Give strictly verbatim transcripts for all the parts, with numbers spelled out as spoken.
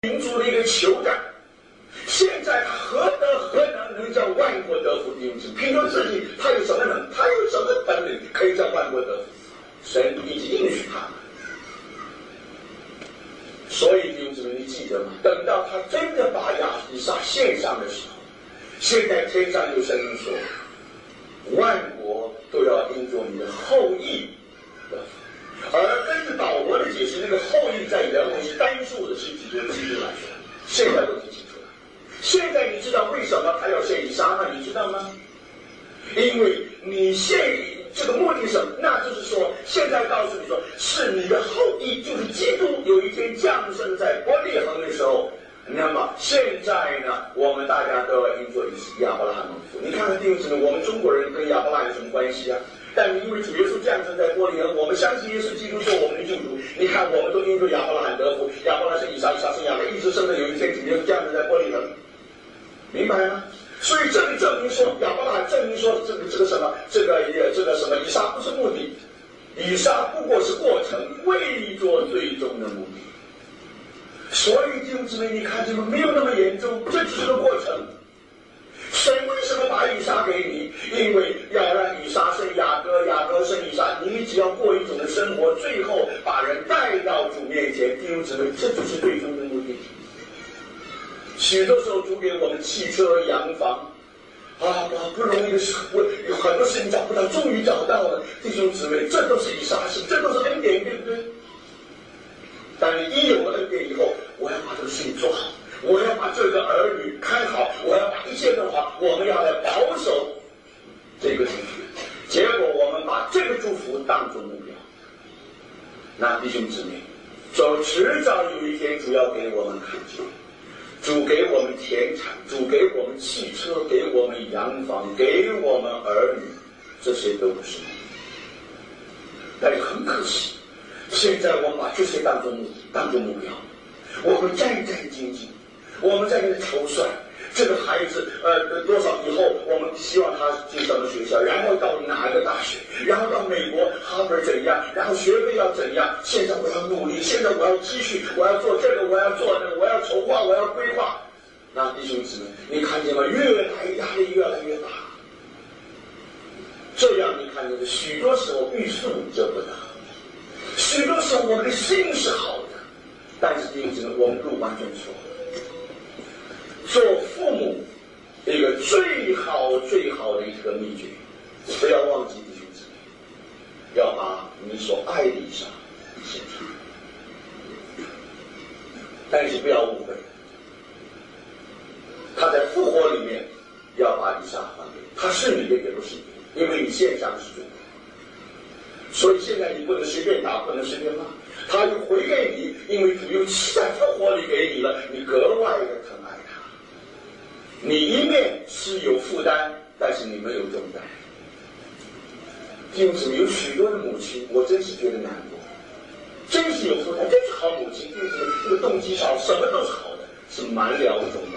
民族的一个酋长。现在他何德何能能叫万国得福？弟兄姊妹，凭着自己，他有什么能？他有什么本领可以叫万国得福？神已经应许他。所以弟兄姊妹，你记得吗？等到他真的把亚以撒献上的时候，现在天上有声音说，万国都要因着你的后裔得福。而根据保罗的解释，那个后裔在原文是单数的，是指着基督来说。现在都提清楚了。现在你知道为什么他要献以撒吗？你知道吗？因为你献这个目的是什么？那就是说，现在告诉你说，是你的后裔，就是基督有一天降生在伯利恒的时候。那么现在呢，我们大家都要因着亚伯拉罕蒙福。你看看弟兄姊妹，我们中国人跟亚伯拉罕有什么关系啊？但因为主耶稣降生在伯利恒，我们相信耶稣基督做我们的救主。你看，我们都因着亚伯拉罕得福，亚伯拉罕生以撒，以撒生雅各，一直生的有一天主耶稣降生在伯利恒，明白吗？所以这里证明说，亚伯拉罕证明说，这个这个什么，这个也这个什么，以撒不是目的，以撒不过是过程，为着最终的目的。所以弟兄姊妹，你看这个没有那么严重，这只是个过程。神为什么把以撒给你？因为要让以撒生雅各，雅各生以撒，你只要过一种的生活，最后把人带到主面前。弟兄姊妹，这就是最终的目的。许多时候主给我们汽车、洋房，啊，不容易的时候，有很多事情找不到，终于找到了。弟兄姊妹，这都是以撒事，这都是恩典，对不对？但你一有了恩典以后，我要把这个事情做好，我要把这个儿女看好，我要把一切弄好，我们要来保守这个祝福。结果我们把这个祝福当作目标，那弟兄姊妹，走迟早有一天主要给我们看见，主给我们田产，主给我们汽车，给我们洋房，给我们儿女，这些都不是目的。但是很可惜，现在我们把这些当作目的，当作目标，我们战战兢兢，我们在那里筹算这个孩子呃多少以后，我们希望他进什么学校，然后到哪一个大学，然后到美国哈佛怎样，然后学费要怎样。现在我要努力，现在我要积蓄，我要做这个，我要做那个，我要筹划，我要规划。那弟兄姊妹，你看见吗？越来压力越来越大。这样你看见的，许多时候欲速则不达。许多时候我们的心是好的，但是弟兄姊妹，我们路完全错了。做父母一个最好最好的一个秘诀，不要忘记弟兄姊妹，要把你所爱的以撒献上。但是不要误会，他在复活里面要把以撒还给你，他是你的也不是你的，因为你献上是主的。所以现在你不能随便打，不能随便骂，他又回给你，因为主又在复活里给你了，你格外的疼爱他。你一面是有负担，但是你没有重担。弟兄姊妹，有许多的母亲，我真是觉得难过，真是有负担，真是好母亲，弟兄姊妹，这个动机好，什么都是好的，是满了的重担。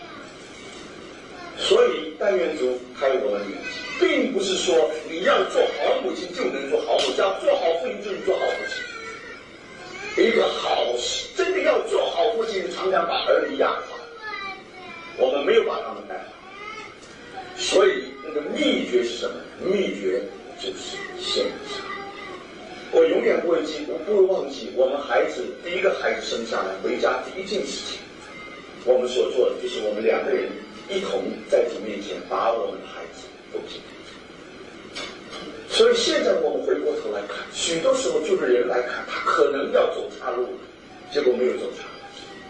所以但愿主开我们的眼睛，并不是说你要做好母亲就能做好母亲，要做好父亲就能做好父亲。一个好真的要做好父亲，常常把儿女养好，我们没有把他们带好。所以那个秘诀是什么？秘诀就是献上。我永远不会记，我不会忘记，我们孩子第一个孩子生下来回家第一件事情，我们所做的就是我们两个人一同在主面前把我们的孩子都献上。所以现在我们回过头来看，许多时候就是人来看他可能要走岔路，结果没有走岔路。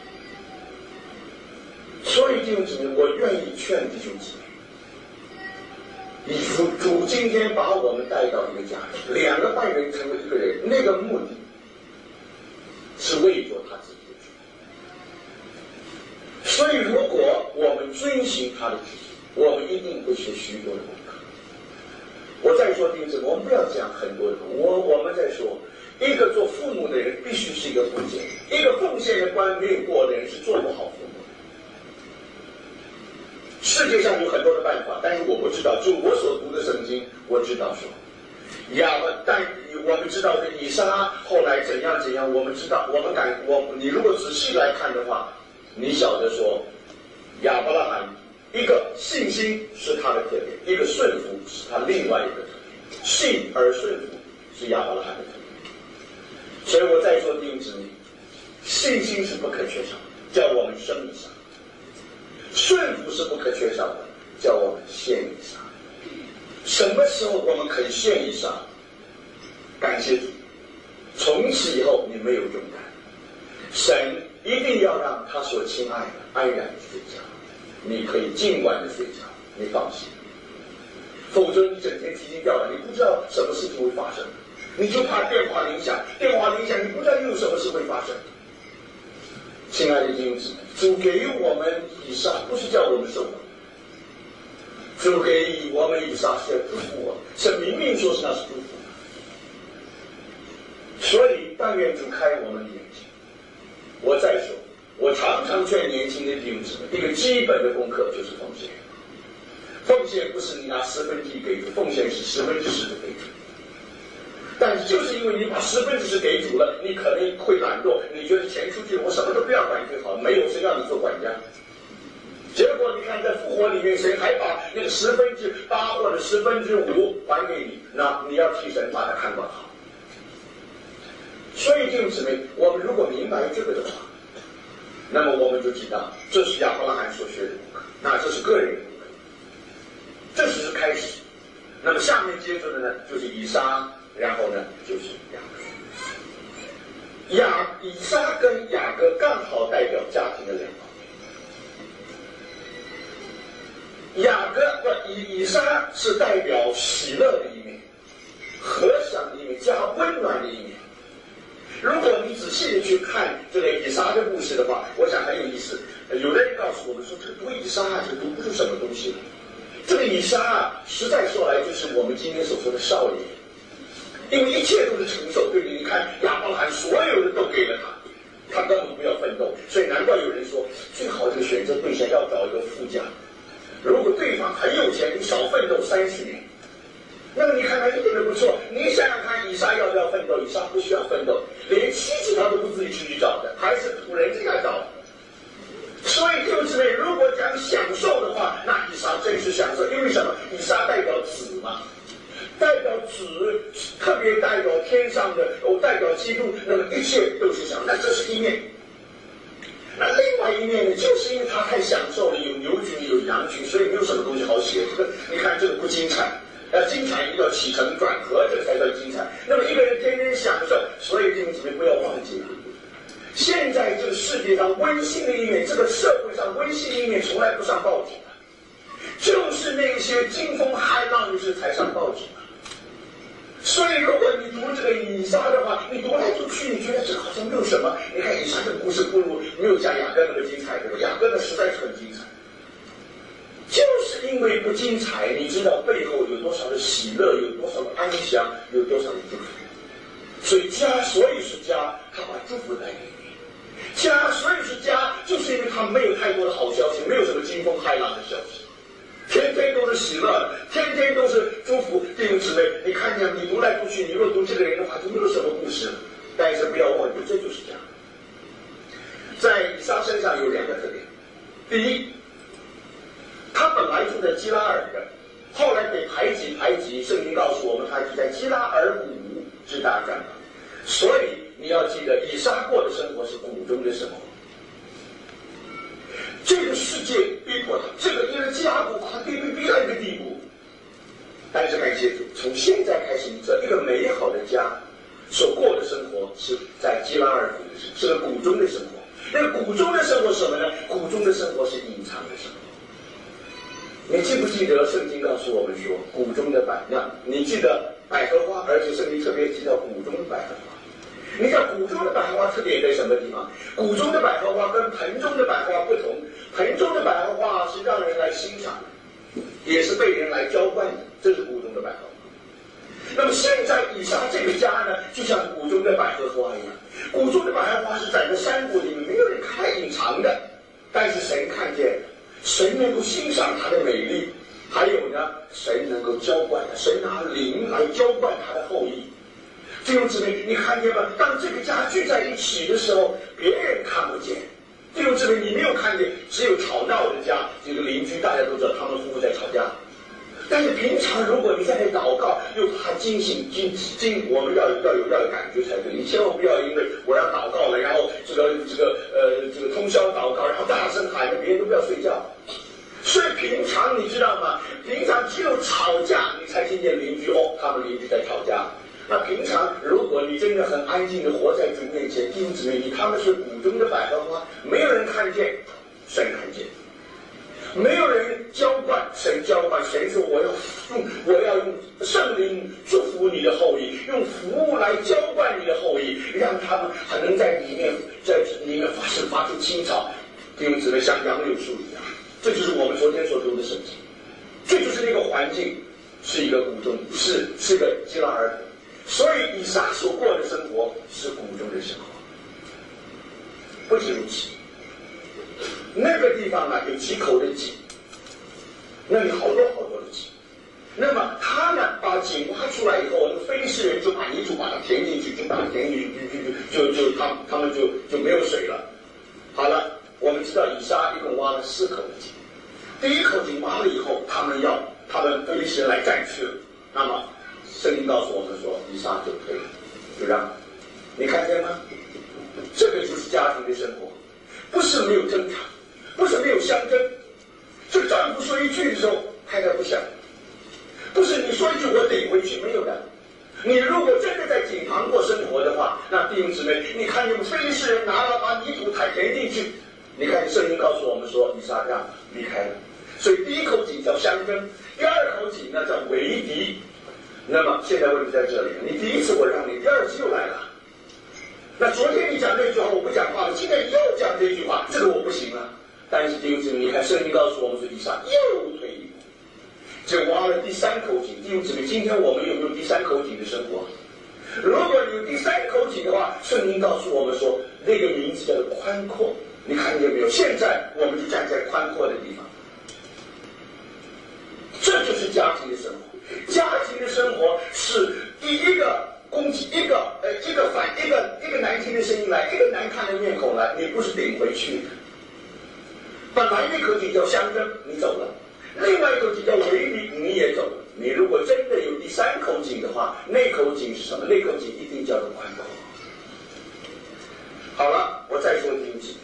所以弟兄姊妹，我愿意劝弟兄姊妹，主主今天把我们带到一个家庭，两个半人成为一个人，那个目的是为着他自己的主。所以如果我们遵循他的旨意，我们一定会学许多的功课。我再说弟兄姊妹，我们不要讲很多的功课，我我们在说，一个做父母的人必须是一个奉献人，一个奉献的观没有过的人是做不好父母的。世界上有很多的办法，但是我不知道，就我所读的圣经，我知道说，亚伯，但我们知道的以撒后来怎样怎样，我们知道，我们敢，我你如果仔细来看的话， 你晓得说，亚伯拉罕一个信心是他的特点，一个顺服是他另外一个特点，信而顺服是亚伯拉罕的特点。所以我再说弟兄姊妹，信心是不可缺少的，叫我们生以撒；顺服是不可缺少的，叫我们献以撒。什么时候我们可以献以撒？感谢主，从此以后你没有重担，神一定要让他所亲爱的安然的睡觉，你可以尽管的睡觉，你放心。否则你整天提心吊胆，你不知道什么事情会发生，你就怕电话铃响，电话铃响你不知道又有什么事会发生。亲爱的弟兄姊妹，主给我们以撒不是叫我们受苦，主给我们以撒是要祝福我们，是明明说是那是祝福。所以但愿主开我们的眼睛。我再说，我常常劝年轻的弟兄姊妹，一个基本的功课就是奉献。奉献不是你拿十分之一给主，奉献是十分之十的给主。但是就是因为你把十分之十给主了，你可能会懒惰，你觉得钱出去我什么都不要管就好，没有谁让你做管家。结果你看在复活里面，谁还把那个十分之八或者十分之五还给你？那你要替神把它看管好。所以弟兄姊妹，我们如果明白这个的话，那么我们就知道这是亚伯拉罕所学的功课，那这是个人的功课，这只是开始。那么下面接着的呢，就是以撒，然后呢就是雅各。雅以撒跟雅各刚好代表家庭的两方面。雅各不以以撒是代表喜乐的一面，和祥的一面，加温暖的一面。如果你仔细的去看这个以撒的故事的话，我想很有意思。有的人告诉我们说，这读以撒啊，这读不出什么东西来。这个以撒啊，实在说来就是我们今天所说的少年，因为一切都是承受，对不对？你看亚伯拉罕所有的都给了他，他根本不要奋斗，所以难怪有人说，最好的选择对象要找一个富家。如果对方很有钱，你少奋斗三十年。那么你看看一点都不错，你想想看，以撒要不要奋斗？以撒不需要奋斗，连妻子他都不自己出去找的，还是仆人家找的。所以弟兄姊妹，如果讲享受的话，那以撒真是享受，因为什么？以撒代表子嘛，代表子，特别代表天上的，哦，代表基督，那么一切都是享受。那这是一面。那另外一面呢，就是因为他太享受了，有牛群有羊群，所以没有什么东西好写。这个你看这个不精彩。要精彩一定要起承转合，这才算精彩。那么一个人天天享受，所以弟兄姊妹不要忘记了，现在这个世界上温馨的一面，这个社会上温馨的一面从来不上报纸的，就是那些惊风骇浪的事才上报纸的。所以如果你读这个以撒的话，你读来读去，你觉得这好像没有什么。你看以撒这个故事不如没有像雅各那么精彩，对吧？雅各的实在是很精彩。就是因为不精彩，你知道背后有多少的喜乐，有多少的安详，有多少的祝福。所以家，所以是家，他把祝福带给你。家，所以是家，就是因为他没有太多的好消息，没有什么惊风骇浪的消息，天天都是喜乐的，天天都是祝福。弟兄姊妹，你看见你读来读去，你若读这个人的话，就没有什么故事了。但是不要忘记，这就是家。在以撒身上有两个特点，第一，他本来住在基拉尔的，后来被排挤排挤，圣经告诉我们他是在基拉尔谷支搭帐篷。所以你要记得，以撒过的生活是谷中的生活。这个世界逼迫他，这个因为基拉谷他逼逼逼到一个地步。但是感谢主，从现在开始，你知道一个美好的家所过的生活是在基拉尔谷的生活，是个谷中的生活。那个谷中的生活是什么呢？谷中的生活是隐藏的生活。你记不记得圣经告诉我们说，谷中的百样？你记得百合花，而且圣经特别提到谷中的百合花。你知道谷中的百合花特别在什么地方？谷中的百合花跟盆中的百合花不同，盆中的百合花是让人来欣赏的，也是被人来浇灌的，这是谷中的百合花。那么现在以撒这个家呢，就像谷中的百合花一样，谷中的百合花是在这山谷里面没有人看隐藏的，但是神看见了。神能够欣赏它的美丽，还有呢，神能够浇灌它，神拿灵来浇灌他的后裔。弟兄姊妹，你看见吗？当这个家聚在一起的时候，别人看不见， 弟兄姊妹，你没有看见只有吵闹的家，这个邻居大家都知道他们夫妇在吵架。但是平常如果你在那祷告，又怕惊醒惊惊，我们要要有要有感觉才对。你千万不要因为我要祷告了，然后这个这个呃这个通宵祷告，然后大声喊着，别人都不要睡觉。所以平常你知道吗？平常只有吵架，你才听见邻居哦，他们邻居在吵架。那平常如果你真的很安静的活在主面前，弟兄姊妹，你他们是谷中的百合花，没有人看见，神看见。没有人浇灌，神浇灌，神说我要用我要用圣灵祝福你的后裔，用服务来浇灌你的后裔，让他们还能在里面在里面发生发出青草，弟兄姊妹像杨柳树一样。这就是我们昨天所读的圣经，这就是那个环境，是一个谷中，是是一个基拉儿童，所以以撒所过的生活是谷中的生活。不仅如此，那个地方呢有几口的井，那里好多好多的井。那么他呢把井挖出来以后，那非利士人就把泥土把它填进去，就把它填进去，就就就他他们就就没有水了。好了，我们知道以撒一共挖了四口的井，第一口井挖了以后，他们要他们非利士人来占去了。那么圣经告诉我们说，以撒就退了，就让你看见吗？这个就是家庭的生活，不是没有争吵，不是没有相争。这个丈夫说一句的时候，太太不想，不是你说一句我顶回去，没有的。你如果真的在井旁过生活的话，那弟兄姊妹，你看见非利士人拿了把泥土填填进去，你看圣经告诉我们说，以撒让离开了。所以第一口井叫相争，第二口井呢叫为敌。那么现在问题在这里，你第一次我让你，第二次又来了。那昨天你讲那句话我不讲话了，今天又讲这句话，这个我不行了。但是弟兄姊妹，你看圣经告诉我们说，以撒又退一步，就挖了第三口井。弟兄姊妹，今天我们有没有第三口井的生活？如果有第三口井的话，圣经告诉我们说，那个名字叫做宽阔。你看见没有？现在我们就站在宽阔的地方，这就是家庭的生活。家庭的生活是第一个攻击一个呃一个反一个一个难听的声音来，一个难看的面孔来，你不是顶回去的。本来一口井叫相争，你走了；另外一口井叫为敌，你也走了。你如果真的有第三口井的话，那口井是什么？那口井一定叫做宽阔。好了，我再说第五井。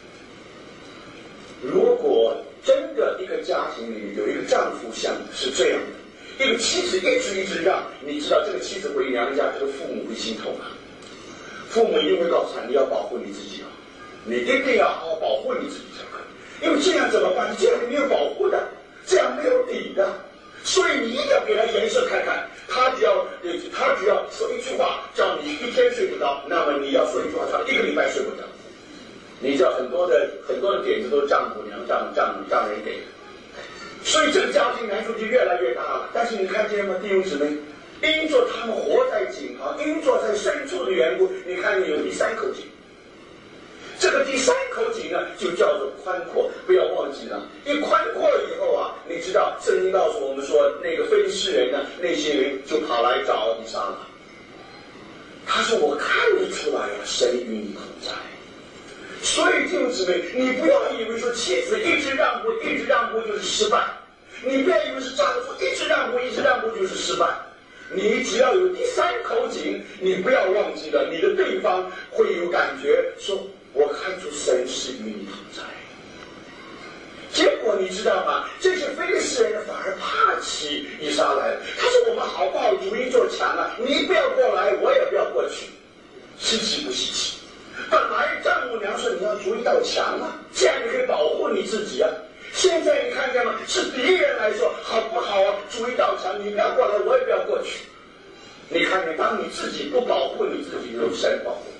如果真的一个家庭里有一个丈夫像是这样的，一个妻子一直一直让，你知道这个妻子回娘家，这个父母会心痛啊。父母一定会告诉他，你要保护你自己啊，你一定要好好保护你自己才可以。因为这样怎么办？你这样没有保护的，这样没有底的，所以你一定要给他颜色看看。他只要他只要说一句话，叫你一天睡不着，那么你要说一句话，叫一个礼拜睡不着。你知道很多的很多的点子都是丈母娘丈丈丈人给的，所以这个家庭难处就越来越大了。但是你看见吗，弟兄姊妹，因着他们活在井旁，因着在深处的缘故，你看见有第三口井。这个第三口井呢，就叫做宽阔。不要忘记了，一宽阔了以后啊，你知道圣经告诉我们说，那个非利士人呢，那些人就跑来找以撒了。他说：“我看得出来啊，神与你同在。”所以弟兄姊妹，你不要以为说妻子一直让步，一直让步就是失败；你不要以为是丈夫一直让步，一直让步就是失败。你只要有第三口井，你不要忘记了，你的对方会有感觉说，我看出神是与你同在。结果你知道吗？这些非利士人反而怕起以撒来了。他说：“我们好不好主一座墙啊？你不要过来，我也不要过去，稀奇不稀奇？本来丈母娘说你要筑一道墙啊，这样你可以保护你自己啊。现在你看见吗？是敌人来说好不好啊？筑一道墙，你不要过来，我也不要过去。你看见，当你自己不保护你自己，有神保护。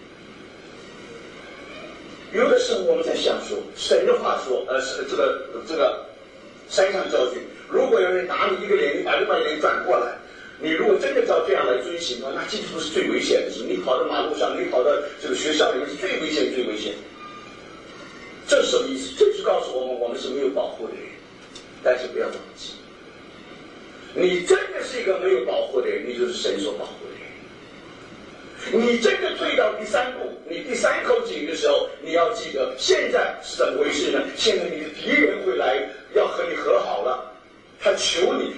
有的时候我们在想说，神的话说，呃，是这个这个山上教训，如果有人打你一个脸，你把另外一个脸转过来。你如果真的照这样来遵循的话，那这就是最危险的事。你跑到马路上，你跑到这个学校里面是最危险、最危险。这是什么意思？这是告诉我们，我们是没有保护的人。但是不要忘记，你真的是一个没有保护的人，你就是神所保护的人。 你真的退到第三步，你第三口井的时候，你要记得现在是怎么回事呢？现在你的敌人会来要和你和好了，他求你